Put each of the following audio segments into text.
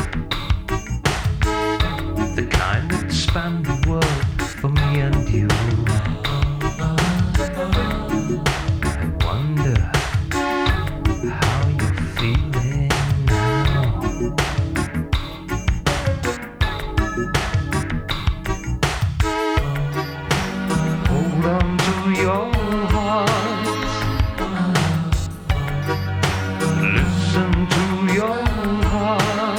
the kind that spanned the world for me and you. I wonder how you're feeling now. Hold on to your heart. Listen to your heart.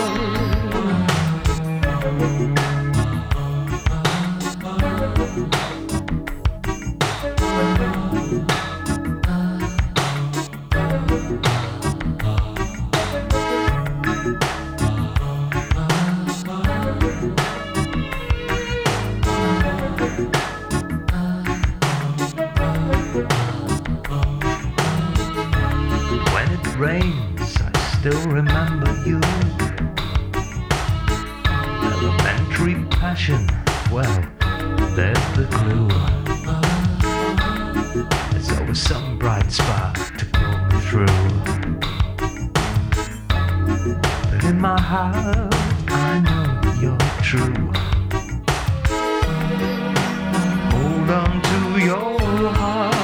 When it rains, I still remember you. Elementary passion, well, there's the clue. There's always some bright spark to pull me through. But in my heart, I know you're true. Hold on to your heart.